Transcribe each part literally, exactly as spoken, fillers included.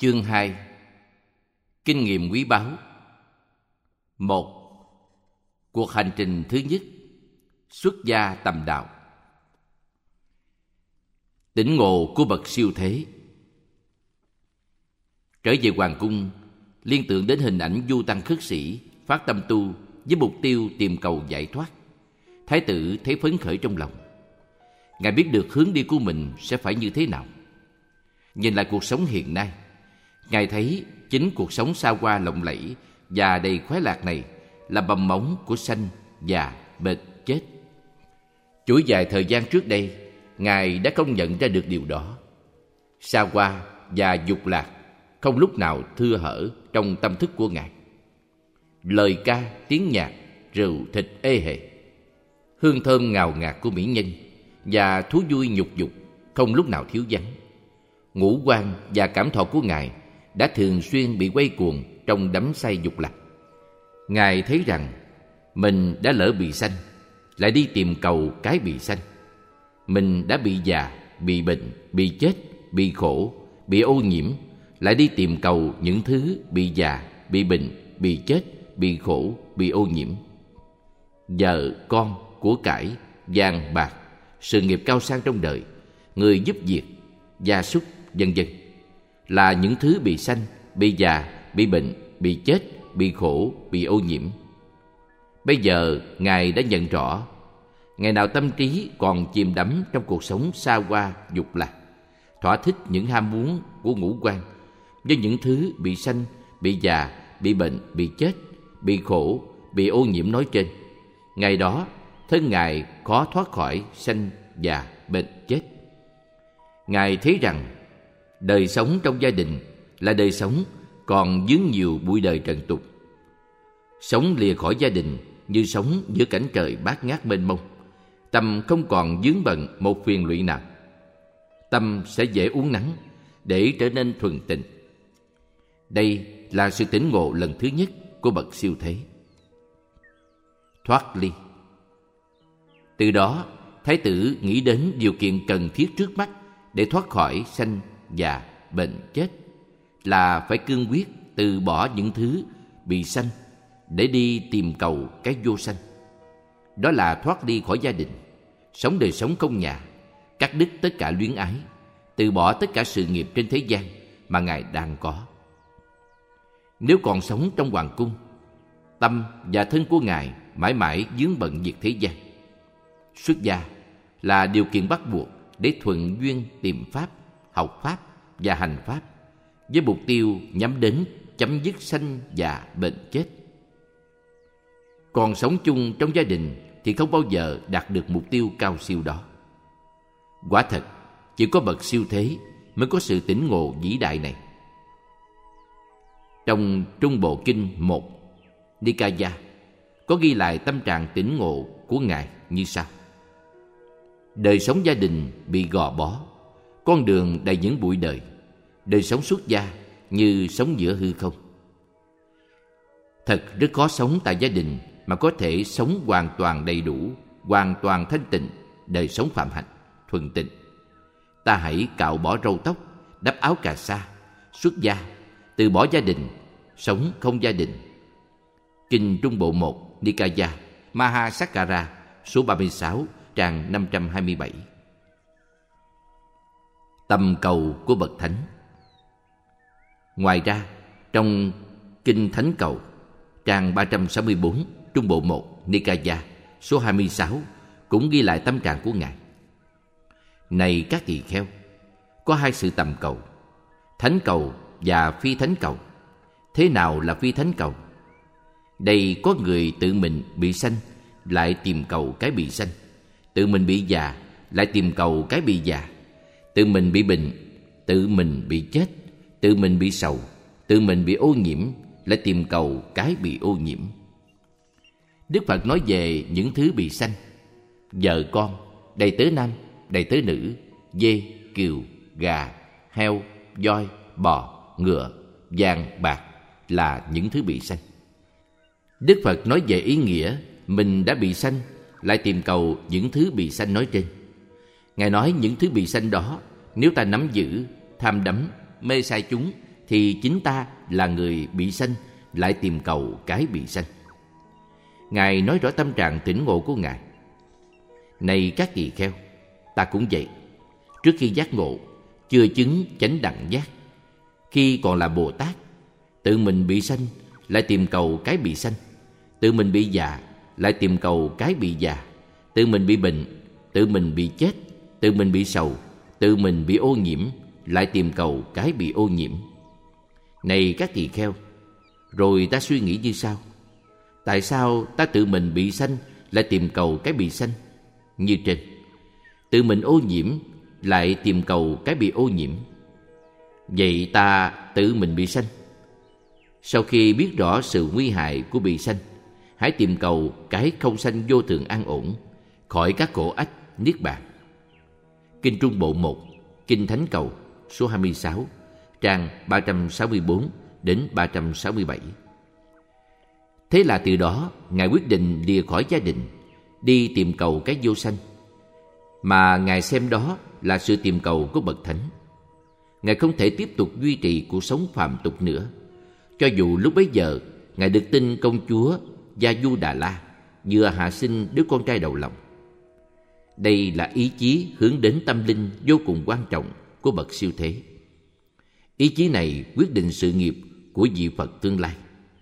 Chương hai. Kinh nghiệm quý báu. Một. Cuộc hành trình thứ nhất. Xuất gia tầm đạo. Tỉnh ngộ của bậc siêu thế. Trở về hoàng cung, liên tưởng đến hình ảnh du tăng khất sĩ phát tâm tu với mục tiêu tìm cầu giải thoát. Thái tử thấy phấn khởi trong lòng. Ngài biết được hướng đi của mình sẽ phải như thế nào. Nhìn lại cuộc sống hiện nay, Ngài thấy chính cuộc sống xa hoa lộng lẫy và đầy khoái lạc này là mầm móng của sanh, già, bệnh, chết. Chuỗi dài thời gian trước đây, Ngài đã công nhận ra được điều đó. Xa hoa và dục lạc không lúc nào thưa hở trong tâm thức của Ngài. Lời ca, tiếng nhạc, rượu, thịt ê hề, hương thơm ngào ngạt của mỹ nhân và thú vui nhục dục không lúc nào thiếu vắng. Ngũ quan và cảm thọ của Ngài đã thường xuyên bị quay cuồng trong đắm say dục lạc. Ngài thấy rằng mình đã lỡ bị sanh, lại đi tìm cầu cái bị sanh. Mình đã bị già, bị bệnh, bị chết, bị khổ, bị ô nhiễm, lại đi tìm cầu những thứ bị già, bị bệnh, bị chết, bị khổ, bị ô nhiễm. Vợ, con, của cải, vàng bạc, sự nghiệp cao sang trong đời, người giúp việc, gia súc, vân vân là những thứ bị sanh, bị già, bị bệnh, bị chết, bị khổ, bị ô nhiễm. Bây giờ Ngài đã nhận rõ, ngày nào tâm trí còn chìm đắm trong cuộc sống xa hoa dục lạc, thỏa thích những ham muốn của ngũ quan với những thứ bị sanh, bị già, bị bệnh, bị chết, bị khổ, bị ô nhiễm nói trên, ngày đó thân Ngài khó thoát khỏi sanh, già, bệnh, chết. Ngài thấy rằng đời sống trong gia đình là đời sống còn vướng nhiều bụi đời trần tục. Sống lìa khỏi gia đình như sống giữa cảnh trời bát ngát mênh mông. Tâm không còn vướng bận một phiền lụy nào. Tâm sẽ dễ uốn nắn để trở nên thuần tịnh. Đây là sự tỉnh ngộ lần thứ nhất của bậc siêu thế. Thoát ly. Từ đó, Thái tử nghĩ đến điều kiện cần thiết trước mắt để thoát khỏi sanh, già, bệnh, chết là phải cương quyết từ bỏ những thứ bị sanh để đi tìm cầu cái vô sanh. Đó là thoát ly khỏi gia đình, sống đời sống công nhà, cắt đứt tất cả luyến ái, từ bỏ tất cả sự nghiệp trên thế gian mà Ngài đang có. Nếu còn sống trong hoàng cung, tâm và thân của Ngài mãi mãi vướng bận việc thế gian. Xuất gia là điều kiện bắt buộc để thuận duyên tìm pháp, học pháp và hành pháp với mục tiêu nhắm đến chấm dứt sanh, già, bệnh, chết. Còn sống chung trong gia đình thì không bao giờ đạt được mục tiêu cao siêu đó. Quả thật, chỉ có bậc siêu thế mới có sự tỉnh ngộ vĩ đại này. Trong Trung Bộ Kinh một, Nikaya, có ghi lại tâm trạng tỉnh ngộ của Ngài như sau. Đời sống gia đình bị gò bó, con đường đầy những bụi đời. Đời sống xuất gia như sống giữa hư không. Thật rất khó sống tại gia đình mà có thể sống hoàn toàn đầy đủ, hoàn toàn thanh tịnh, đời sống phạm hạnh, thuần tịnh. Ta hãy cạo bỏ râu tóc, đắp áo cà sa, xuất gia, từ bỏ gia đình, sống không gia đình. Kinh Trung Bộ một, Nikaya, Mahasakara, số ba mươi sáu, trang năm trăm hai mươi bảy. Tâm cầu của bậc thánh. Ngoài ra, trong Kinh Thánh Cầu, trang ba trăm sáu mươi bốn, Trung Bộ một, Nikaya, số hai mươi sáu, cũng ghi lại tâm trạng của Ngài. Này các tỳ kheo, có hai sự tầm cầu, thánh cầu và phi thánh cầu. Thế nào là phi thánh cầu? Đây có người tự mình bị sanh, lại tìm cầu cái bị sanh. Tự mình bị già, lại tìm cầu cái bị già. Tự mình bị bệnh, tự mình bị chết. Tự mình bị sầu, tự mình bị ô nhiễm, lại tìm cầu cái bị ô nhiễm. Đức Phật nói về những thứ bị sanh: vợ con, đầy tớ nam, đầy tớ nữ, dê, cừu, gà, heo, voi, bò, ngựa, vàng, bạc là những thứ bị sanh. Đức Phật nói về ý nghĩa mình đã bị sanh, lại tìm cầu những thứ bị sanh nói trên. Ngài nói những thứ bị sanh đó, nếu ta nắm giữ, tham đắm, mê sai chúng thì chính ta là người bị sanh lại tìm cầu cái bị sanh. Ngài nói rõ tâm trạng tỉnh ngộ của Ngài. Này các tỳ kheo, ta cũng vậy. Trước khi giác ngộ, chưa chứng chánh đẳng giác, khi còn là Bồ Tát, tự mình bị sanh lại tìm cầu cái bị sanh, tự mình bị già lại tìm cầu cái bị già, tự mình bị bệnh, tự mình bị chết, tự mình bị sầu, tự mình bị ô nhiễm lại tìm cầu cái bị ô nhiễm. Này các tỳ kheo, rồi ta suy nghĩ như sau: tại sao ta tự mình bị sanh lại tìm cầu cái bị sanh? Như trên, tự mình ô nhiễm lại tìm cầu cái bị ô nhiễm. Vậy ta tự mình bị sanh. Sau khi biết rõ sự nguy hại của bị sanh, hãy tìm cầu cái không sanh vô thường an ổn, khỏi các khổ ách niết bàn. Kinh Trung Bộ một, Kinh Thánh Cầu, số hai mươi sáu, trang ba trăm sáu mươi bốn đến ba trăm sáu mươi bảy. Thế là từ đó, Ngài quyết định lìa khỏi gia đình, đi tìm cầu cái vô sanh, mà Ngài xem đó là sự tìm cầu của bậc thánh. Ngài không thể tiếp tục duy trì cuộc sống phàm tục nữa, cho dù lúc bấy giờ Ngài được tin công chúa Gia Du Đà La vừa hạ sinh đứa con trai đầu lòng. Đây là ý chí hướng đến tâm linh vô cùng quan trọng của bậc siêu thế. Ý chí này quyết định sự nghiệp của vị Phật tương lai.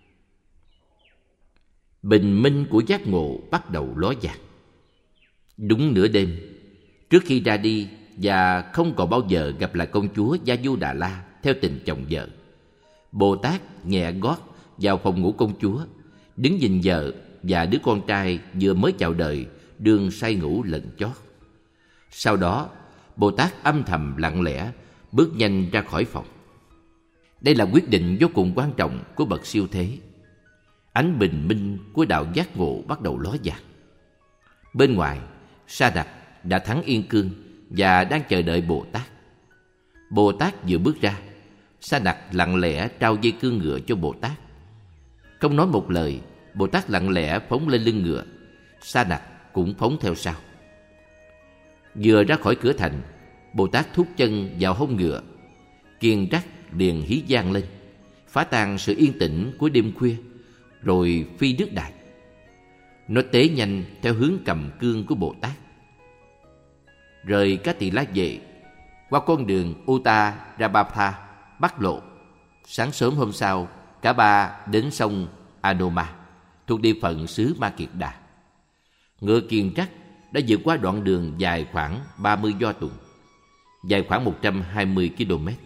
Bình minh của giác ngộ bắt đầu ló dạng. Đúng nửa đêm, trước khi ra đi và không còn bao giờ gặp lại công chúa Gia Du Đà La theo tình chồng vợ, Bồ Tát nhẹ gót vào phòng ngủ công chúa, đứng nhìn vợ và đứa con trai vừa mới chào đời đương say ngủ lận chót. Sau đó, Bồ Tát âm thầm lặng lẽ bước nhanh ra khỏi phòng. Đây là quyết định vô cùng quan trọng của bậc siêu thế. Ánh bình minh của đạo giác ngộ bắt đầu ló dạng. Bên ngoài, Sa Đặc đã thắng Yên Cương và đang chờ đợi Bồ Tát. Bồ Tát vừa bước ra, Sa Đặc lặng lẽ trao dây cương ngựa cho Bồ Tát. Không nói một lời, Bồ Tát lặng lẽ phóng lên lưng ngựa. Sa Đặc cũng phóng theo sau. Vừa ra khỏi cửa thành, Bồ Tát thúc chân vào hông ngựa. Kiền Trắc liền hí vang lên, phá tan sự yên tĩnh của đêm khuya, rồi phi nước đại. Nó tế nhanh theo hướng cầm cương của Bồ Tát. Rời Cát Tỳ La về, qua con đường Uttarapatha Bắc lộ. Sáng sớm hôm sau, cả ba đến sông Anoma, thuộc địa phận xứ Ma Kiệt Đà. Ngựa Kiền Trắc đã vượt qua đoạn đường dài khoảng ba mươi do tuần, dài khoảng một trăm hai mươi ki lô mét.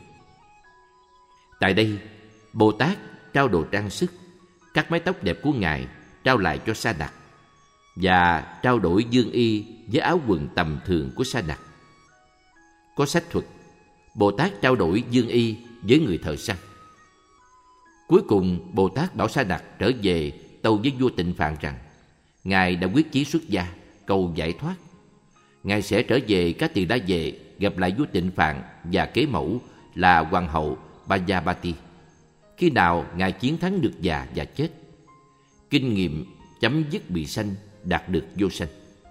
Tại đây, Bồ Tát trao đồ trang sức, cắt mái tóc đẹp của Ngài trao lại cho Sa Đặc và trao đổi dương y với áo quần tầm thường của Sa Đặc. Có sách thuật, Bồ Tát trao đổi dương y với người thợ săn. Cuối cùng, Bồ Tát bảo Sa Đặc trở về tâu với vua Tịnh Phạn rằng Ngài đã quyết chí xuất gia, cầu giải thoát. Ngài sẽ trở về Cát Tỳ La Vệ gặp lại vua Tịnh Phạn và kế mẫu là hoàng hậu Bajapati. Khi nào Ngài chiến thắng được già và chết, kinh nghiệm chấm dứt bị sanh, đạt được vô sanh.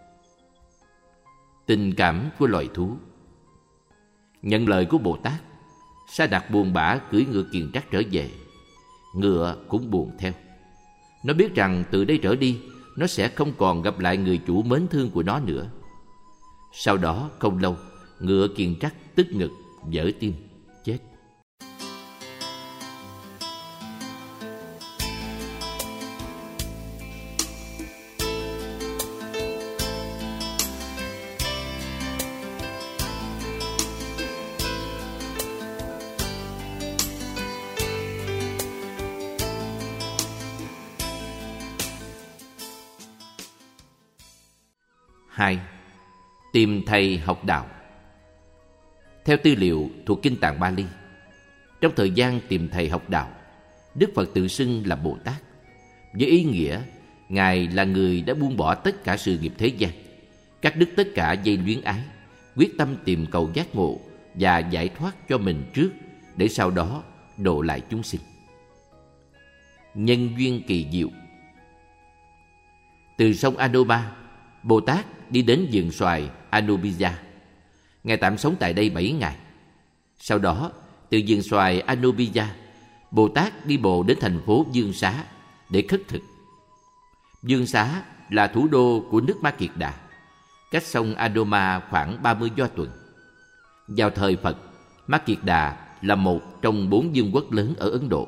Tình cảm của loài thú. Nhận lời của Bồ Tát, Sa Đặc buồn bã cưỡi ngựa Kiền Trắc trở về. Ngựa cũng buồn theo. Nó biết rằng từ đây trở đi, nó sẽ không còn gặp lại người chủ mến thương của nó nữa. Sau đó không lâu, ngựa Kiền Trắc tức ngực, vỡ tim, chết. Hai. Tìm thầy học đạo. Theo tư liệu thuộc Kinh Tạng Bali, trong thời gian tìm thầy học đạo, Đức Phật tự xưng là Bồ Tát, với ý nghĩa Ngài là người đã buông bỏ tất cả sự nghiệp thế gian, cắt đứt tất cả dây luyến ái, quyết tâm tìm cầu giác ngộ và giải thoát cho mình trước, để sau đó độ lại chúng sinh. Nhân duyên kỳ diệu. Từ sông Anoma, Bồ Tát đi đến vườn xoài Anubija. Ngài tạm sống tại đây bảy ngày. Sau đó, từ vườn xoài Anubija, Bồ Tát đi bộ đến thành phố Dương Xá để khất thực. Dương Xá là thủ đô của nước Ma Kiệt Đà, cách sông Adoma khoảng ba mươi do tuần. Vào thời Phật, Ma Kiệt Đà là một trong bốn vương quốc lớn ở Ấn Độ.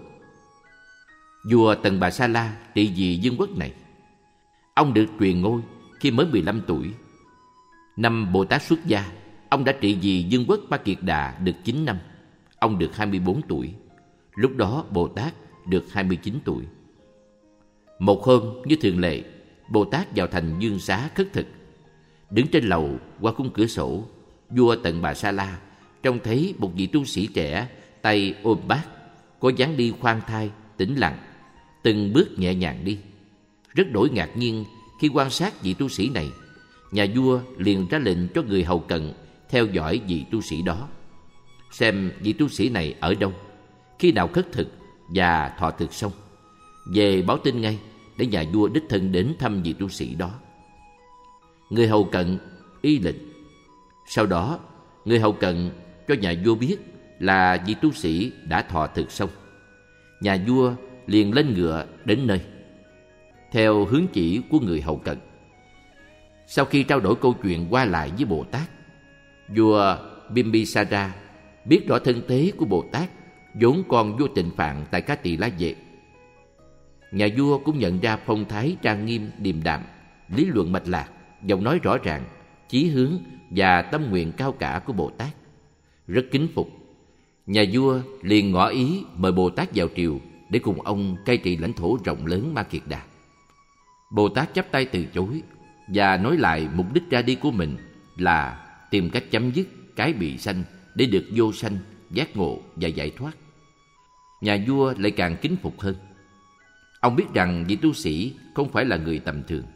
Vua Tần Bà Sa La trị vì vương quốc này. Ông được truyền ngôi khi mới mười lăm tuổi. Năm Bồ Tát xuất gia, ông đã trị vì vương quốc Ma Kiệt Đà được chín năm. Ông được hai mươi bốn tuổi. Lúc đó Bồ Tát được hai mươi chín tuổi. Một hôm như thường lệ, Bồ Tát vào thành Dương Xá khất thực. Đứng trên lầu qua khung cửa sổ, vua Tần Bà Sa La trông thấy một vị tu sĩ trẻ tay ôm bát, có dáng đi khoan thai, tĩnh lặng, từng bước nhẹ nhàng đi. Rất đổi ngạc nhiên khi quan sát vị tu sĩ này, nhà vua liền ra lệnh cho người hầu cận theo dõi vị tu sĩ đó, xem vị tu sĩ này ở đâu, khi nào khất thực và thọ thực xong, về báo tin ngay để nhà vua đích thân đến thăm vị tu sĩ đó. Người hầu cận y lệnh. Sau đó, người hầu cận cho nhà vua biết là vị tu sĩ đã thọ thực xong. Nhà vua liền lên ngựa đến nơi, theo hướng chỉ của người hầu cận. Sau khi trao đổi câu chuyện qua lại với Bồ Tát, vua Bimbisara biết rõ thân thế của Bồ Tát, vốn còn vua Tịnh Phạn tại Ca Tỳ La Vệ. Nhà vua cũng nhận ra phong thái trang nghiêm điềm đạm, lý luận mạch lạc, giọng nói rõ ràng, chí hướng và tâm nguyện cao cả của Bồ Tát, rất kính phục. Nhà vua liền ngỏ ý mời Bồ Tát vào triều để cùng ông cai trị lãnh thổ rộng lớn Ma Kiệt Đà. Bồ Tát chắp tay từ chối và nói lại mục đích ra đi của mình là tìm cách chấm dứt cái bị sanh để được vô sanh, giác ngộ và giải thoát. Nhà vua lại càng kính phục hơn. Ông biết rằng vị tu sĩ không phải là người tầm thường.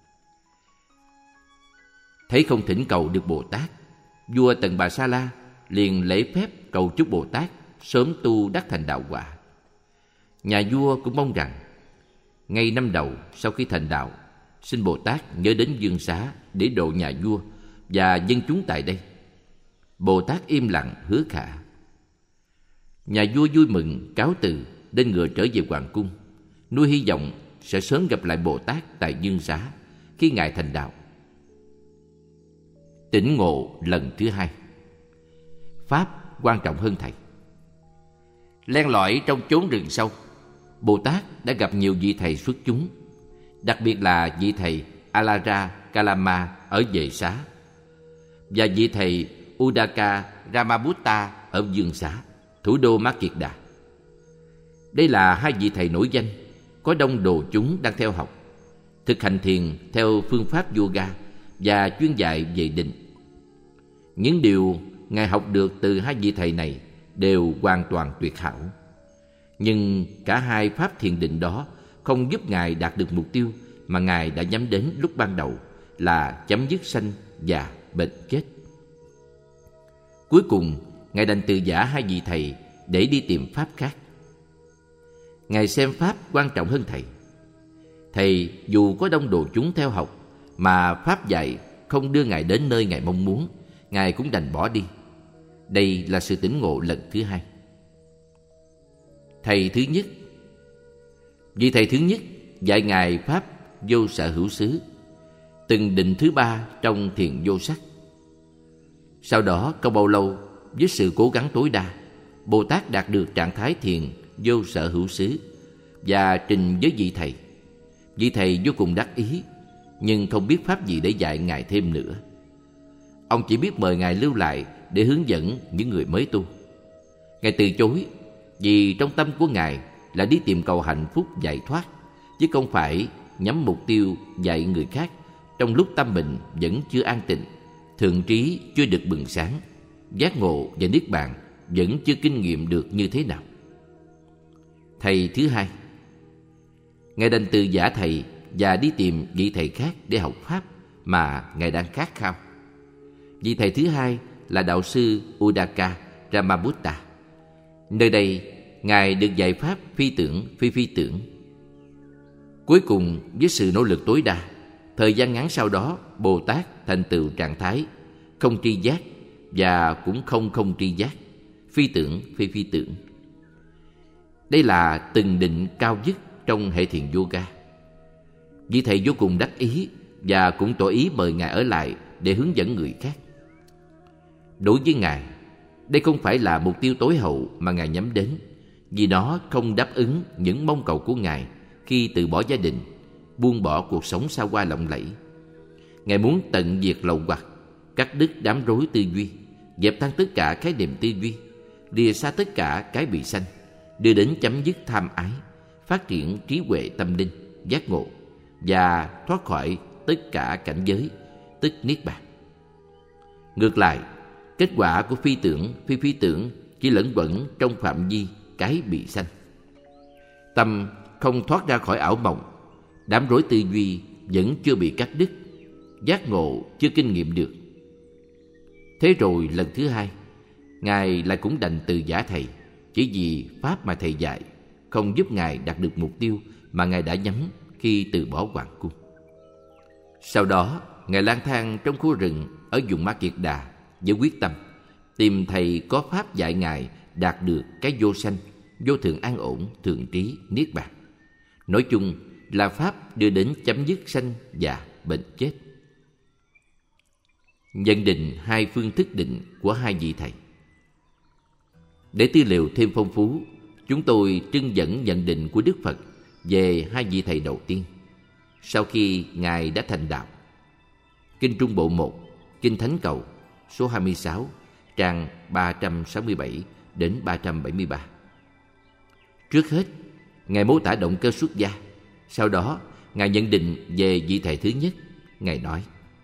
Thấy không thỉnh cầu được Bồ Tát, vua Tần Bà Sa La liền lễ phép cầu chúc Bồ Tát sớm tu đắc thành đạo quả. Nhà vua cũng mong rằng ngay năm đầu sau khi thành đạo, xin Bồ Tát nhớ đến Dương Xá để độ nhà vua và dân chúng tại đây. Bồ Tát im lặng hứa khả. Nhà vua vui mừng cáo từ, lên ngựa trở về hoàng cung, nuôi hy vọng sẽ sớm gặp lại Bồ Tát tại Dương Xá khi ngài thành đạo. Tỉnh ngộ lần thứ hai. Pháp quan trọng hơn thầy. Len lỏi trong chốn rừng sâu, Bồ Tát đã gặp nhiều vị thầy xuất chúng, đặc biệt là vị thầy Alara Kalama ở Vệ Xá và vị thầy Udaka Ramabutta ở Dương Xá, thủ đô Ma Kiệt Đà. Đây là hai vị thầy nổi danh, có đông đồ chúng đang theo học, thực hành thiền theo phương pháp yoga và chuyên dạy về định. Những điều ngài học được từ hai vị thầy này đều hoàn toàn tuyệt hảo. Nhưng cả hai pháp thiền định đó không giúp ngài đạt được mục tiêu mà ngài đã nhắm đến lúc ban đầu, là chấm dứt sanh già bệnh chết. Cuối cùng, ngài đành từ giã hai vị thầy để đi tìm pháp khác. Ngài xem pháp quan trọng hơn thầy. Thầy dù có đông đồ chúng theo học mà pháp dạy không đưa ngài đến nơi ngài mong muốn, ngài cũng đành bỏ đi. Đây là sự tỉnh ngộ lần thứ hai. Thầy thứ nhất. Vị thầy thứ nhất dạy ngài pháp vô sở hữu xứ, từng định thứ ba trong thiền vô sắc. Sau đó không bao lâu, với sự cố gắng tối đa, Bồ Tát đạt được trạng thái thiền vô sở hữu xứ và trình với vị thầy. Vị thầy vô cùng đắc ý, nhưng không biết pháp gì để dạy ngài thêm nữa. Ông chỉ biết mời ngài lưu lại để hướng dẫn những người mới tu. Ngài từ chối vì trong tâm của ngài là đi tìm cầu hạnh phúc giải thoát, chứ không phải nhắm mục tiêu dạy người khác trong lúc tâm mình vẫn chưa an tịnh, thượng trí chưa được bừng sáng, giác ngộ và niết bàn vẫn chưa kinh nghiệm được như thế nào. Thầy thứ hai. Ngài đành từ giả thầy và đi tìm vị thầy khác để học pháp mà ngài đang khát khao. Vị thầy thứ hai là đạo sư Udaka Ramabutta. Nơi đây, ngài được dạy pháp phi tưởng phi phi tưởng. Cuối cùng, với sự nỗ lực tối đa, thời gian ngắn sau đó, Bồ Tát thành tựu trạng thái không tri giác và cũng không không tri giác, phi tưởng, phi phi tưởng. Đây là từng định cao nhất trong hệ thiền yoga. Vị thầy vô cùng đắc ý và cũng tỏ ý mời Ngài ở lại để hướng dẫn người khác. Đối với Ngài, đây không phải là mục tiêu tối hậu mà Ngài nhắm đến, vì nó không đáp ứng những mong cầu của Ngài khi từ bỏ gia đình, buông bỏ cuộc sống xa hoa lộng lẫy. Ngài muốn tận diệt lậu hoặc, cắt đứt đám rối tư duy, dẹp tan tất cả khái niệm tư duy, lìa xa tất cả cái bị sanh, đưa đến chấm dứt tham ái, phát triển trí huệ tâm linh, giác ngộ và thoát khỏi tất cả cảnh giới, tức niết bàn. Ngược lại, kết quả của phi tưởng, phi phi tưởng chỉ lẫn quẩn trong phạm vi cái bị sanh. Tâm không thoát ra khỏi ảo mộng, đám rối tư duy vẫn chưa bị cắt đứt, giác ngộ chưa kinh nghiệm được. Thế rồi lần thứ hai, Ngài lại cũng đành từ giả thầy, chỉ vì pháp mà thầy dạy không giúp Ngài đạt được mục tiêu mà Ngài đã nhắm khi từ bỏ hoàng cung. Sau đó, Ngài lang thang trong khu rừng ở vùng Ma Kiệt Đà với quyết tâm tìm thầy có pháp dạy Ngài đạt được cái vô sanh, vô thượng an ổn, thượng trí, niết bàn. Nói chung là pháp đưa đến chấm dứt sanh già, bệnh chết. Nhận định hai phương thức định của hai vị thầy. Để tư liệu thêm phong phú, chúng tôi trưng dẫn nhận định của Đức Phật về hai vị thầy đầu tiên sau khi Ngài đã thành đạo. Kinh Trung Bộ một, Kinh Thánh Cầu, số hai mươi sáu, trang ba trăm sáu mươi bảy đến ba trăm bảy mươi ba. Trước hết, Ngài mô tả động cơ xuất gia. Sau đó, Ngài nhận định về vị thầy thứ nhất. Ngài nói: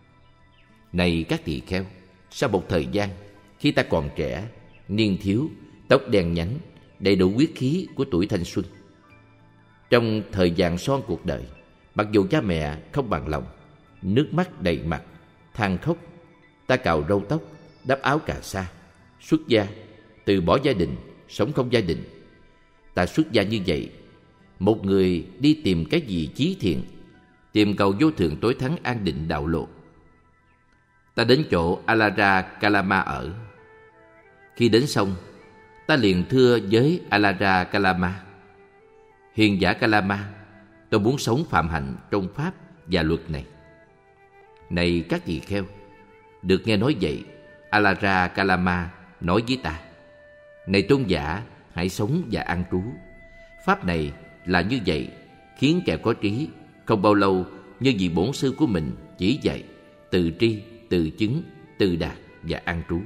Này các tỳ kheo, sau một thời gian, khi ta còn trẻ, niên thiếu, tóc đen nhánh, đầy đủ huyết khí của tuổi thanh xuân, trong thời vàng son cuộc đời, mặc dù cha mẹ không bằng lòng, nước mắt đầy mặt, than khóc, ta cạo râu tóc, đắp áo cà sa, xuất gia, từ bỏ gia đình, sống không gia đình. Ta xuất gia như vậy, một người đi tìm cái gì chí thiện, tìm cầu vô thượng tối thắng an định đạo lộ. Ta đến chỗ Alara Kalama ở. Khi đến xong, ta liền thưa với Alara Kalama: Hiền giả Kalama, tôi muốn sống phạm hạnh trong pháp và luật này. Này các tỳ kheo, được nghe nói vậy, Alara Kalama nói với ta: Này tôn giả, hãy sống và an trú. Pháp này là như vậy, khiến kẻ có trí không bao lâu như vị bổn sư của mình chỉ dạy, từ tri, từ chứng, từ đạt và an trú.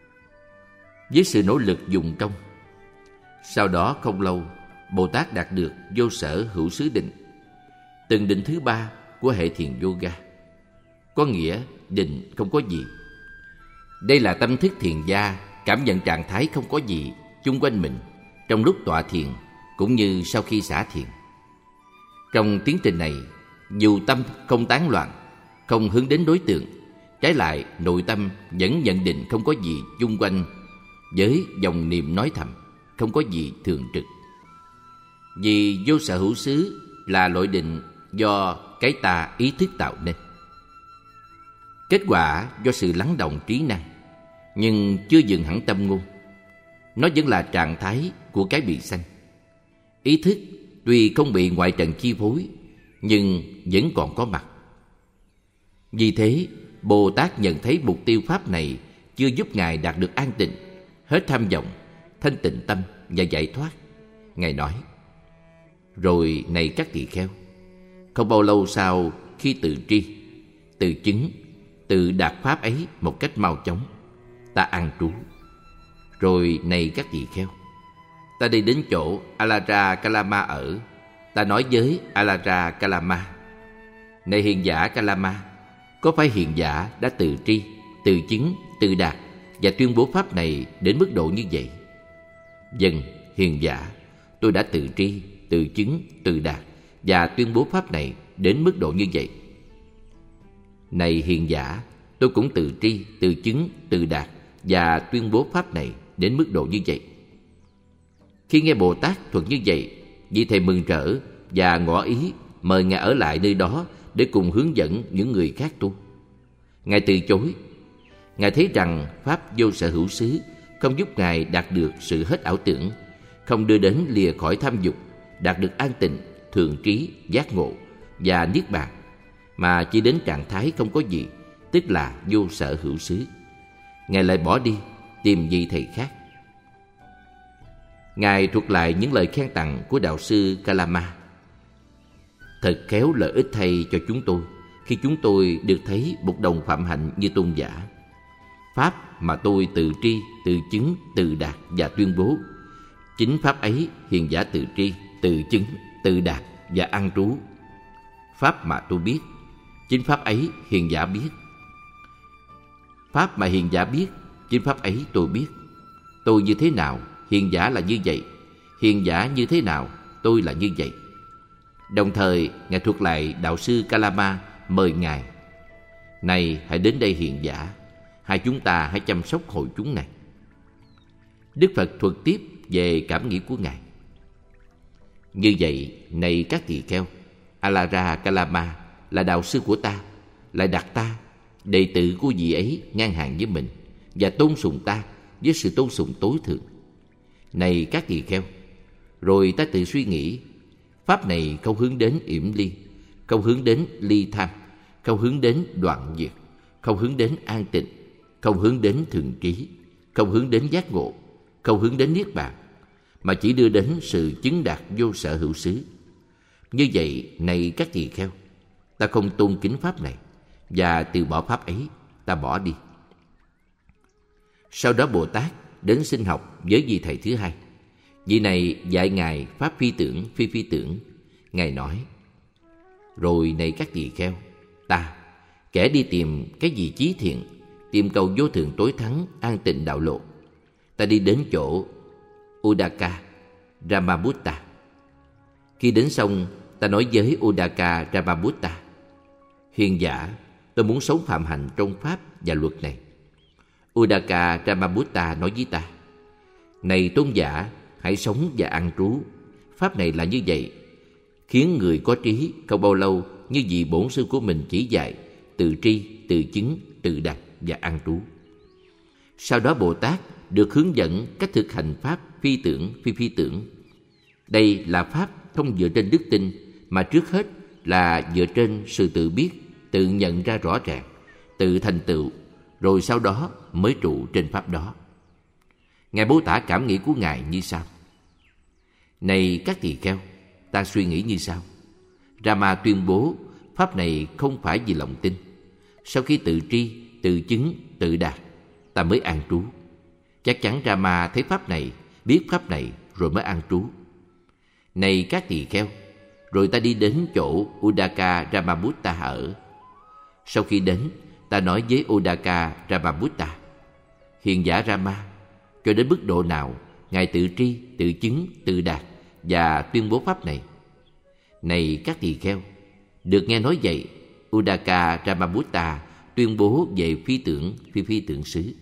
Với sự nỗ lực dùng công, sau đó không lâu, Bồ Tát đạt được vô sở hữu xứ định, từng định thứ ba của hệ thiền yoga. Có nghĩa định không có gì. Đây là tâm thức thiền gia cảm nhận trạng thái không có gì chung quanh mình trong lúc tọa thiền cũng như sau khi xả thiền. Trong tiến trình này, dù tâm không tán loạn, không hướng đến đối tượng, trái lại nội tâm vẫn nhận định không có gì chung quanh với dòng niệm nói thầm, không có gì thường trực. Vì vô sở hữu xứ là loại định do cái ta ý thức tạo nên. Kết quả do sự lắng động trí năng, nhưng chưa dừng hẳn tâm ngôn. Nó vẫn là trạng thái của cái bị sanh. Ý thức tuy không bị ngoại trần chi phối, nhưng vẫn còn có mặt. Vì thế, Bồ Tát nhận thấy mục tiêu pháp này chưa giúp Ngài đạt được an tịnh, hết tham vọng, thanh tịnh tâm và giải thoát. Ngài nói: Rồi này các tỳ kheo, không bao lâu sau khi tự tri, tự chứng, tự đạt pháp ấy một cách mau chóng, ta an trú. Rồi này các tỳ kheo, ta đi đến chỗ Alara Kalama ở. Ta nói với Alara Kalama: Này hiền giả Kalama, có phải hiền giả đã tự tri, tự chứng, tự đạt và tuyên bố pháp này đến mức độ như vậy? Vâng, hiền giả, tôi đã tự tri, tự chứng, tự đạt và tuyên bố pháp này đến mức độ như vậy. Này hiền giả, tôi cũng tự tri, tự chứng, tự đạt và tuyên bố pháp này đến mức độ như vậy. Khi nghe Bồ Tát thuật như vậy, vị thầy mừng rỡ và ngỏ ý mời Ngài ở lại nơi đó để cùng hướng dẫn những người khác tu. Ngài từ chối. Ngài thấy rằng pháp vô sở hữu xứ không giúp Ngài đạt được sự hết ảo tưởng, không đưa đến lìa khỏi tham dục, đạt được an tịnh, thường trí, giác ngộ và niết bàn, mà chỉ đến trạng thái không có gì, tức là vô sở hữu xứ. Ngài lại bỏ đi, tìm vị thầy khác. Ngài thuật lại những lời khen tặng của đạo sư Kalama. Thật khéo lợi ích thay cho chúng tôi khi chúng tôi được thấy một đồng phạm hạnh như tôn giả. Pháp mà tôi tự tri, tự chứng, tự đạt và tuyên bố, chính Pháp ấy hiền giả tự tri, tự chứng, tự đạt và an trú. Pháp mà tôi biết, chính Pháp ấy hiền giả biết. Pháp mà hiền giả biết, chính Pháp ấy tôi biết. Tôi như thế nào, hiền giả là như vậy. Hiền giả như thế nào, tôi là như vậy. Đồng thời, Ngài thuật lại đạo sư Kalama mời Ngài: Này, hãy đến đây hiền giả, hai chúng ta hãy chăm sóc hội chúng này. Đức Phật thuật tiếp về cảm nghĩ của Ngài. Như vậy, này các tỳ kheo, Alara Kalama là đạo sư của ta, lại đặt ta, đệ tử của vị ấy, ngang hàng với mình và tôn sùng ta với sự tôn sùng tối thượng. Này các tỳ kheo, rồi ta tự suy nghĩ, Pháp này không hướng đến yểm ly, không hướng đến ly tham, không hướng đến đoạn diệt, không hướng đến an tịnh, không hướng đến thường trí, không hướng đến giác ngộ, không hướng đến niết bàn, mà chỉ đưa đến sự chứng đạt vô sở hữu xứ. Như vậy, này các tỳ kheo, ta không tôn kính Pháp này, và từ bỏ Pháp ấy, ta bỏ đi. Sau đó Bồ Tát đến xin học với vị thầy thứ hai. Vị này dạy Ngài Pháp phi tưởng, phi phi tưởng. Ngài nói: Rồi này các tỳ kheo, ta, kẻ đi tìm cái gì chí thiện, tìm cầu vô thượng tối thắng, an tịnh đạo lộ, ta đi đến chỗ Udaka Ramabutta. Khi đến xong, ta nói với Udaka Ramabutta: Hiền giả, tôi muốn sống phạm hạnh trong Pháp và luật này. Udaka Ramabutta nói với ta: Này tôn giả, hãy sống và an trú. Pháp này là như vậy, khiến người có trí không bao lâu như vị bổn sư của mình chỉ dạy, tự tri, tự chứng, tự đạt và an trú. Sau đó Bồ Tát được hướng dẫn cách thực hành Pháp phi tưởng, phi phi tưởng. Đây là Pháp không dựa trên đức tin, mà trước hết là dựa trên sự tự biết, tự nhận ra rõ ràng, tự thành tựu, rồi sau đó mới trụ trên Pháp đó. Ngài mô tả cảm nghĩ của Ngài như sau: Này các tỳ kheo, ta suy nghĩ như sau. Rama tuyên bố Pháp này không phải vì lòng tin. Sau khi tự tri, tự chứng, tự đạt, ta mới an trú. Chắc chắn Rama thấy Pháp này, biết Pháp này rồi mới an trú. Này các tỳ kheo, rồi ta đi đến chỗ Udaka Ramabutta ở. Sau khi đến, ta nói với Udaka Ramabutta: Hiền giả Rama, cho đến mức độ nào Ngài tự tri, tự chứng, tự đạt và tuyên bố Pháp này? Này các tỳ kheo, được nghe nói vậy, Udaka Ramabutta tuyên bố về phi tưởng, phi phi tưởng xứ.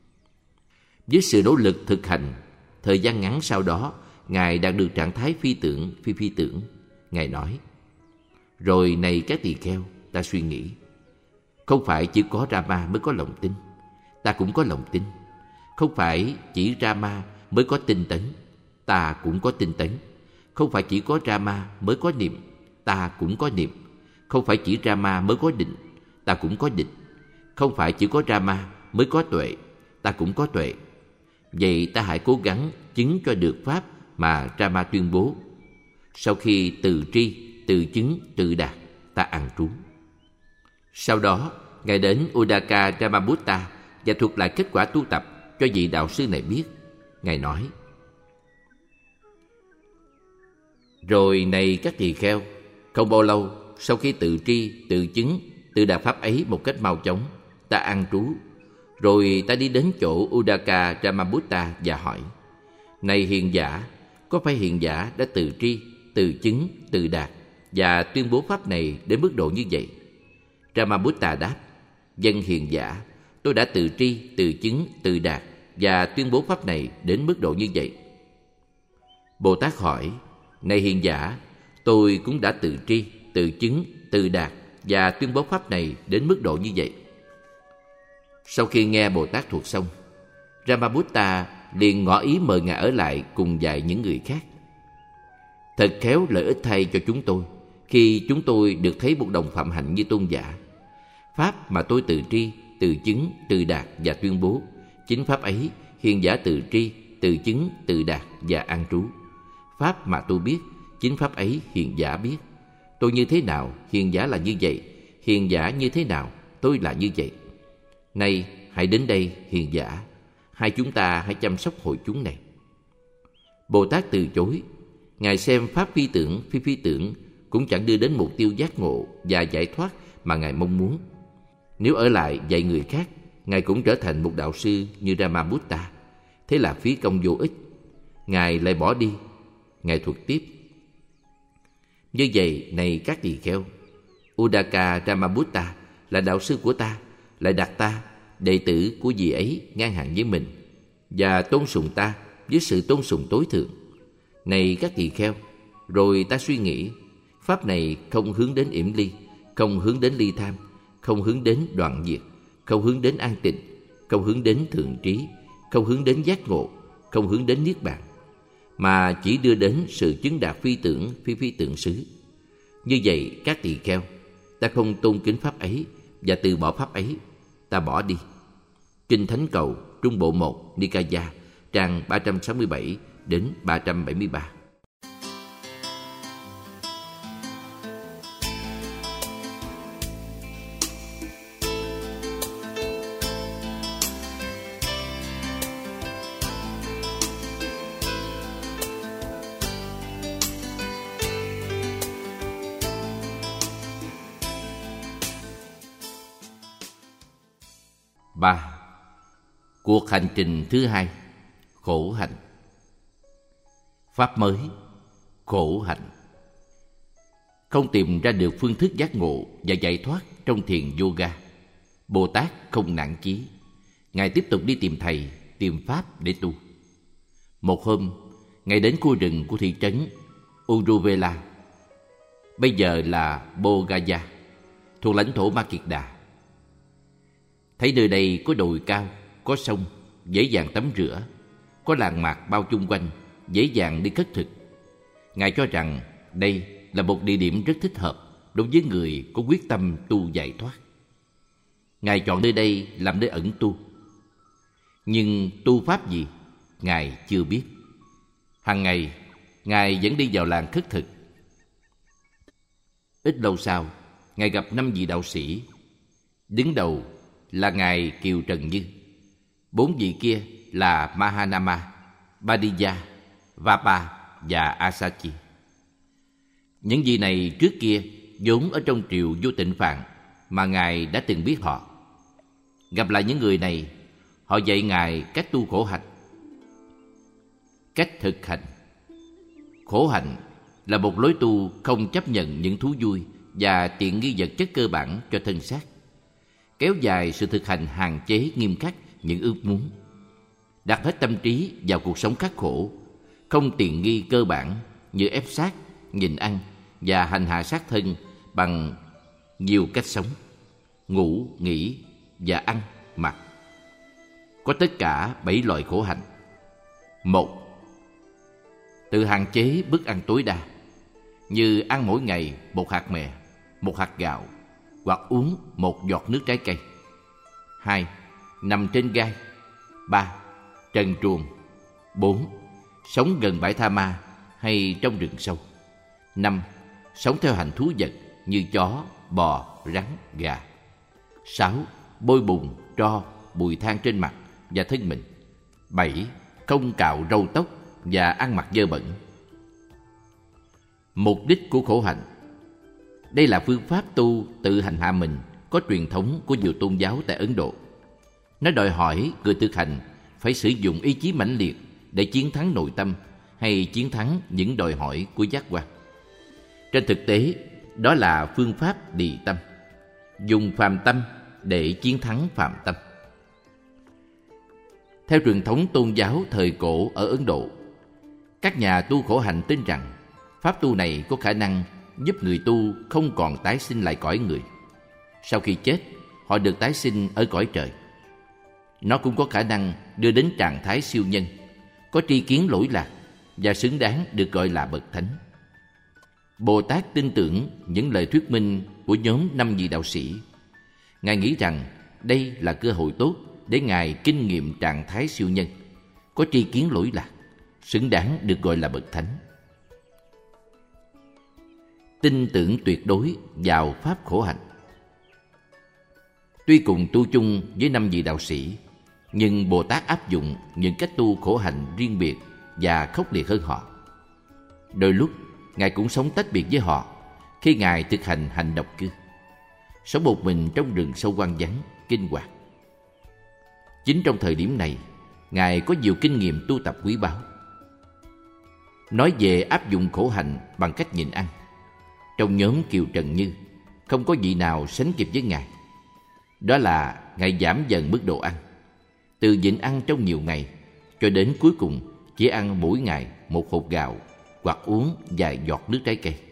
Với sự nỗ lực thực hành, thời gian ngắn sau đó, Ngài đạt được trạng thái phi tưởng, phi phi tưởng. Ngài nói: Rồi này các tỳ kheo, ta suy nghĩ, không phải chỉ có Rama mới có lòng tin, ta cũng có lòng tin. Không phải chỉ Rama mới có tinh tấn, ta cũng có tinh tấn. Không phải chỉ có Rama mới có niệm, ta cũng có niệm. Không phải chỉ Rama mới có định, ta cũng có định. Không phải chỉ có Rama mới có tuệ, ta cũng có tuệ. Vậy ta hãy cố gắng chứng cho được Pháp mà Rama tuyên bố. Sau khi tự tri, tự chứng, tự đạt, ta an trú. Sau đó, Ngài đến Udaka Ramabutta và thuật lại kết quả tu tập cho vị đạo sư này biết. Ngài nói: Rồi này các tỳ kheo, không bao lâu sau khi tự tri, tự chứng, tự đạt Pháp ấy một cách mau chóng, ta an trú. Rồi ta đi đến chỗ Udaka Ramabutta và hỏi: Này hiền giả, có phải hiền giả đã tự tri, tự chứng, tự đạt và tuyên bố Pháp này đến mức độ như vậy? Ramabutta đáp: Dân hiền giả, tôi đã tự tri, tự chứng, tự đạt và tuyên bố Pháp này đến mức độ như vậy. Bồ Tát hỏi: Này hiền giả, tôi cũng đã tự tri, tự chứng, tự đạt và tuyên bố Pháp này đến mức độ như vậy. Sau khi nghe Bồ Tát thuật xong, Ramabutta liền ngỏ ý mời Ngài ở lại cùng dạy những người khác. Thật khéo lợi ích thay cho chúng tôi khi chúng tôi được thấy một đồng phạm hạnh như tôn giả. Pháp mà tôi tự tri, tự chứng, tự đạt và tuyên bố, chính pháp ấy hiền giả tự tri, tự chứng, tự đạt và an trú. Pháp mà tôi biết, chính pháp ấy hiền giả biết. Tôi như thế nào, hiền giả là như vậy. Hiền giả như thế nào, tôi là như vậy. Này, hãy đến đây, hiền giả. Hai chúng ta hãy chăm sóc hội chúng này. Bồ Tát từ chối. Ngài xem pháp phi tưởng, phi phi tưởng cũng chẳng đưa đến mục tiêu giác ngộ và giải thoát mà Ngài mong muốn. Nếu ở lại dạy người khác, Ngài cũng trở thành một đạo sư như Ramabutta. Thế là phí công vô ích. Ngài lại bỏ đi. Ngài thuật tiếp. Như vậy, này các tỳ kheo, Udaka Ramabutta là đạo sư của ta, lại đặt ta, đệ tử của vị ấy, ngang hàng với mình, và tôn sùng ta với sự tôn sùng tối thượng. Này các tỳ kheo, rồi ta suy nghĩ, pháp này không hướng đến yểm ly, không hướng đến ly tham, không hướng đến đoạn diệt, không hướng đến an tịnh, không hướng đến thượng trí, không hướng đến giác ngộ, không hướng đến niết bàn, mà chỉ đưa đến sự chứng đạt phi tưởng, phi phi tưởng xứ. Như vậy các tỳ kheo, ta không tôn kính pháp ấy và từ bỏ pháp ấy, ta bỏ đi. Kinh Thánh Cầu, Trung Bộ một, Nikaya, trang ba trăm sáu mươi bảy đến ba trăm bảy mươi ba. Ba. Cuộc hành trình thứ hai, khổ hạnh. Pháp mới, khổ hạnh. Không tìm ra được phương thức giác ngộ và giải thoát trong thiền yoga, Bồ Tát không nản chí. Ngài tiếp tục đi tìm thầy, tìm pháp để tu. Một hôm, Ngài đến khu rừng của thị trấn Uruvela, bây giờ là Bodh-gaya, thuộc lãnh thổ Ma Kiệt Đà. Thấy nơi đây có đồi cao, có sông, dễ dàng tắm rửa, có làng mạc bao chung quanh, dễ dàng đi khất thực. Ngài cho rằng đây là một địa điểm rất thích hợp đối với người có quyết tâm tu giải thoát. Ngài chọn nơi đây làm nơi ẩn tu. Nhưng tu pháp gì, Ngài chưa biết. Hàng ngày, Ngài vẫn đi vào làng khất thực. Ít lâu sau, Ngài gặp năm vị đạo sĩ. Đứng đầu là Ngài Kiều Trần Như. Bốn vị kia là Mahanama, Badiya, Vapa và Asachi. Những vị này trước kia vốn ở trong triều Vô Tịnh Phạn mà Ngài đã từng biết họ. Gặp lại những người này, họ dạy Ngài cách tu khổ hạnh. Cách thực hành. Khổ hạnh là một lối tu không chấp nhận những thú vui và tiện nghi vật chất cơ bản cho thân xác, kéo dài sự thực hành hạn chế nghiêm khắc những ước muốn, đặt hết tâm trí vào cuộc sống khắc khổ, không tiện nghi cơ bản như ép sát, nhịn ăn và hành hạ sát thân bằng nhiều cách sống, ngủ, nghỉ và ăn, mặc. Có tất cả bảy loại khổ hạnh. Một. Tự hạn chế bức ăn tối đa, như ăn mỗi ngày một hạt mè, một hạt gạo, hoặc uống một giọt nước trái cây. Hai. Nằm trên gai. Ba. Trần truồng. Bốn. Sống gần bãi tha ma hay trong rừng sâu. Năm. Sống theo hành thú vật như chó, bò, rắn, gà. Sáu. Bôi bùn, tro, bụi than trên mặt và thân mình. Bảy. Không cạo râu tóc và ăn mặc dơ bẩn. Mục đích của khổ hạnh. Đây là phương pháp tu tự hành hạ mình có truyền thống của nhiều tôn giáo tại Ấn Độ. Nó đòi hỏi người thực hành phải sử dụng ý chí mãnh liệt để chiến thắng nội tâm hay chiến thắng những đòi hỏi của giác quan. Trên thực tế, đó là phương pháp đì tâm, dùng phàm tâm để chiến thắng phàm tâm. Theo truyền thống tôn giáo thời cổ ở Ấn Độ, các nhà tu khổ hạnh tin rằng pháp tu này có khả năng giúp người tu không còn tái sinh lại cõi người. Sau khi chết, họ được tái sinh ở cõi trời. Nó cũng có khả năng đưa đến trạng thái siêu nhân, có tri kiến lỗi lạc và xứng đáng được gọi là bậc thánh. Bồ Tát tin tưởng những lời thuyết minh của nhóm năm vị đạo sĩ. Ngài nghĩ rằng đây là cơ hội tốt để Ngài kinh nghiệm trạng thái siêu nhân, có tri kiến lỗi lạc, xứng đáng được gọi là bậc thánh. Tin tưởng tuyệt đối vào pháp khổ hạnh. Tuy cùng tu chung với năm vị đạo sĩ, nhưng Bồ Tát áp dụng những cách tu khổ hạnh riêng biệt và khốc liệt hơn họ. Đôi lúc Ngài cũng sống tách biệt với họ khi Ngài thực hành hành độc cư, sống một mình trong rừng sâu hoang vắng, kinh hoàng. Chính trong thời điểm này, Ngài có nhiều kinh nghiệm tu tập quý báu. Nói về áp dụng khổ hạnh bằng cách nhịn ăn, trong nhóm Kiều Trần Như không có vị nào sánh kịp với Ngài. Đó là Ngài giảm dần mức độ ăn, từ nhịn ăn trong nhiều ngày cho đến cuối cùng chỉ ăn mỗi ngày một hột gạo hoặc uống vài giọt nước trái cây.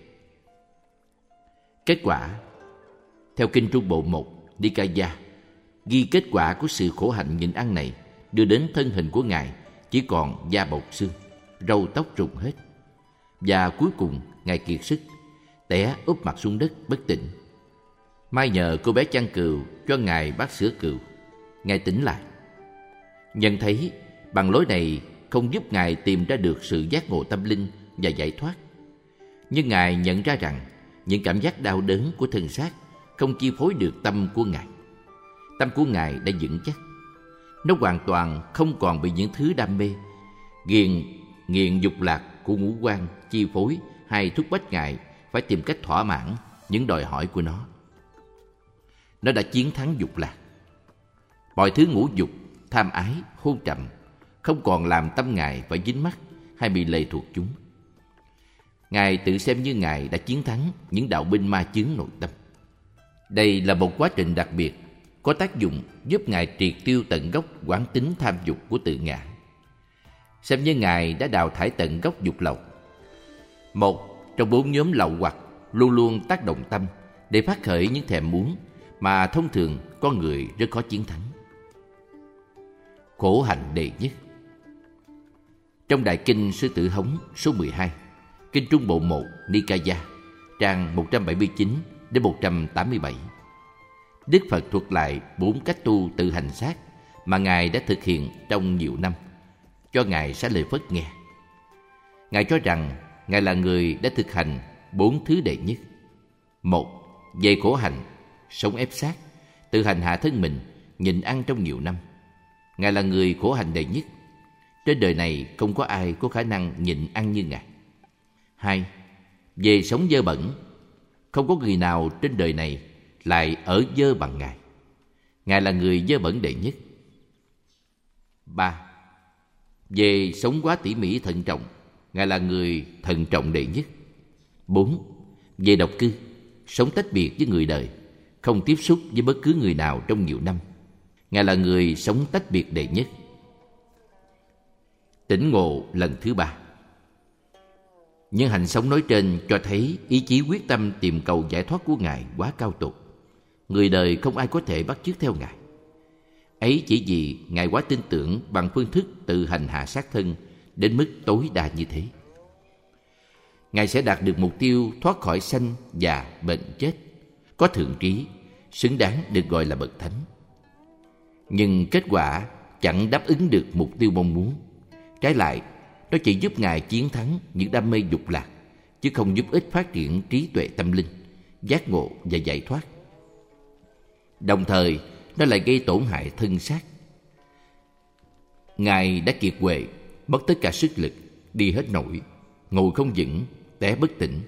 Kết quả, theo Kinh Trung Bộ một Nikaya, ghi kết quả của sự khổ hạnh nhịn ăn này đưa đến thân hình của Ngài chỉ còn da bọc xương, râu tóc rụng hết. Và cuối cùng Ngài kiệt sức, té úp mặt xuống đất bất tỉnh. May nhờ cô bé chăn cừu cho Ngài bát sữa cừu, Ngài tỉnh lại. Nhận thấy bằng lối này không giúp Ngài tìm ra được sự giác ngộ tâm linh và giải thoát, nhưng Ngài nhận ra rằng những cảm giác đau đớn của thân xác không chi phối được tâm của Ngài. Tâm của Ngài đã vững chắc. Nó hoàn toàn không còn bị những thứ đam mê, ghiền nghiện dục lạc của ngũ quan chi phối hay thúc bách Ngài phải tìm cách thỏa mãn những đòi hỏi của nó. Nó đã chiến thắng dục lạc. Mọi thứ ngũ dục, tham ái, hôn trầm không còn làm tâm Ngài phải dính mắc hay bị lệ thuộc chúng. Ngài tự xem như Ngài đã chiến thắng những đạo binh ma chướng nội tâm. Đây là một quá trình đặc biệt, có tác dụng giúp Ngài triệt tiêu tận gốc quán tính tham dục của tự ngã. Xem như Ngài đã đào thải tận gốc dục lậu, một trong bốn nhóm lậu hoặc luôn luôn tác động tâm để phát khởi những thèm muốn mà thông thường con người rất khó chiến thắng. Khổ hạnh đệ nhất. Trong Đại Kinh Sư Tử Hống số mười hai, Kinh Trung Bộ một Nikaya, trang một trăm bảy mươi chín đến một trăm tám mươi bảy, Đức Phật thuật lại bốn cách tu tự hành sát mà Ngài đã thực hiện trong nhiều năm cho Ngài Xá Lợi Phất nghe. Ngài cho rằng Ngài là người đã thực hành bốn thứ đệ nhất. Một, về khổ hạnh, sống ép sát, tự hành hạ thân mình, nhịn ăn trong nhiều năm. Ngài là người khổ hạnh đệ nhất. Trên đời này không có ai có khả năng nhịn ăn như Ngài. Hai, về sống dơ bẩn, không có người nào trên đời này lại ở dơ bằng Ngài. Ngài là người dơ bẩn đệ nhất. Ba, về sống quá tỉ mỉ thận trọng, Ngài là người thận trọng đệ nhất. Bốn, về độc cư, sống tách biệt với người đời, không tiếp xúc với bất cứ người nào trong nhiều năm. Ngài là người sống tách biệt đệ nhất. Tỉnh ngộ lần thứ ba. Những hành sống nói trên cho thấy ý chí quyết tâm tìm cầu giải thoát của Ngài quá cao tột. Người đời không ai có thể bắt chước theo Ngài. Ấy chỉ vì Ngài quá tin tưởng bằng phương thức tự hành hạ sát thân đến mức tối đa như thế. Ngài sẽ đạt được mục tiêu thoát khỏi sanh già bệnh chết, có thượng trí, xứng đáng được gọi là bậc thánh. Nhưng kết quả chẳng đáp ứng được mục tiêu mong muốn. Trái lại, nó chỉ giúp Ngài chiến thắng những đam mê dục lạc, chứ không giúp ích phát triển trí tuệ tâm linh, giác ngộ và giải thoát. Đồng thời, nó lại gây tổn hại thân xác. Ngài đã kiệt quệ, mất tất cả sức lực, đi hết nổi, ngồi không vững, té bất tỉnh.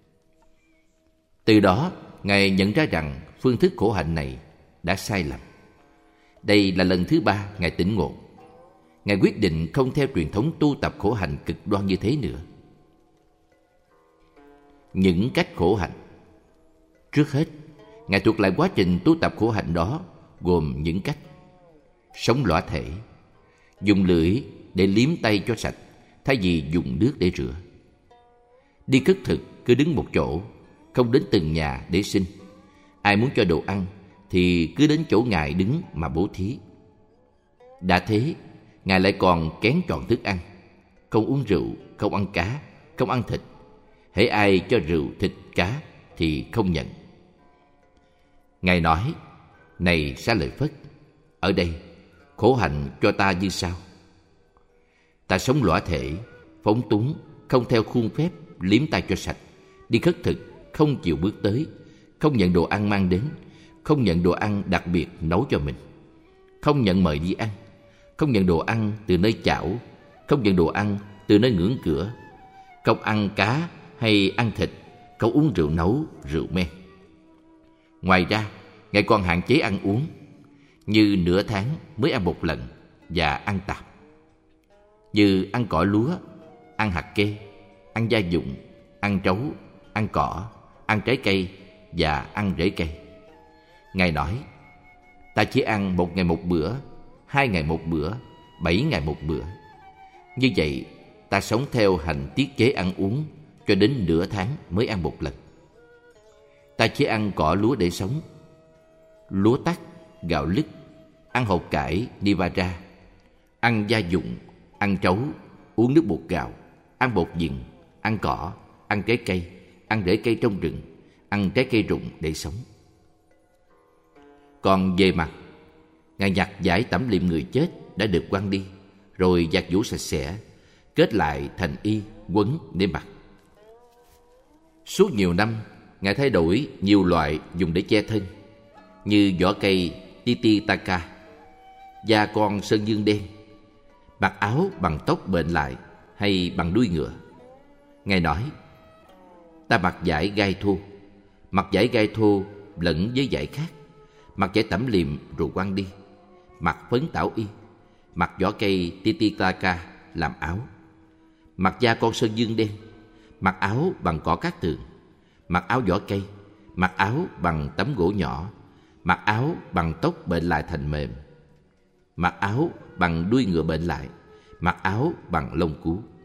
Từ đó, Ngài nhận ra rằng phương thức khổ hạnh này đã sai lầm. Đây là lần thứ ba Ngài tỉnh ngộ. Ngài quyết định không theo truyền thống tu tập khổ hạnh cực đoan như thế nữa. Những cách khổ hạnh. Trước hết, Ngài thuật lại quá trình tu tập khổ hạnh đó gồm những cách: sống lõa thể, dùng lưỡi để liếm tay cho sạch thay vì dùng nước để rửa; đi khất thực cứ đứng một chỗ, không đến từng nhà để xin; ai muốn cho đồ ăn thì cứ đến chỗ Ngài đứng mà bố thí; Đã thế, Ngài lại còn kén chọn thức ăn, không uống rượu, không ăn cá, không ăn thịt. Hễ ai cho rượu, thịt, cá thì không nhận. Ngài nói: Này Xá Lợi Phất, ở đây khổ hạnh cho ta như sau. Ta sống lõa thể, phóng túng, không theo khuôn phép, liếm tay cho sạch, đi khất thực, không chịu bước tới, không nhận đồ ăn mang đến, không nhận đồ ăn đặc biệt nấu cho mình, không nhận mời đi ăn, không nhận đồ ăn từ nơi chảo, không nhận đồ ăn từ nơi ngưỡng cửa, không ăn cá hay ăn thịt, không uống rượu nấu, rượu men. Ngoài ra, Ngài còn hạn chế ăn uống, như nửa tháng mới ăn một lần và ăn tạp, như ăn cỏ lúa, ăn hạt kê, ăn gia dụng, ăn trấu, ăn cỏ, ăn trái cây và ăn rễ cây. Ngài nói: Ta chỉ ăn một ngày một bữa, hai ngày một bữa, bảy ngày một bữa. Như vậy, ta sống theo hành tiết chế ăn uống cho đến nửa tháng mới ăn một lần. Ta chỉ ăn cỏ lúa để sống, lúa tắc, gạo lứt, ăn hột cải, nivara, ăn gia dụng, ăn trấu, uống nước bột gạo, ăn bột vừng, ăn cỏ, ăn trái cây, ăn rễ cây trong rừng, ăn trái cây rụng để sống. Còn về mặt, Ngài nhặt vải tẩm liệm người chết đã được quăng đi, rồi giặt giũ sạch sẽ, kết lại thành y, quấn để mặc. Suốt nhiều năm, Ngài thay đổi nhiều loại dùng để che thân, như vỏ cây Tititaka, da con sơn dương đen, mặc áo bằng tóc bệnh lại hay bằng đuôi ngựa. Ngài nói: Ta mặc vải gai thô, mặc vải gai thô lẫn với vải khác, mặc vải tẩm liệm rồi quăng đi, mặc phấn tảo y, mặc vỏ cây Tititaka làm áo, mặc da con sơn dương đen, mặc áo bằng cỏ cát tường, mặc áo vỏ cây, mặc áo bằng tấm gỗ nhỏ, mặc áo bằng tóc bệnh lại thành mềm, mặc áo bằng đuôi ngựa bệnh lại, mặc áo bằng lông cú.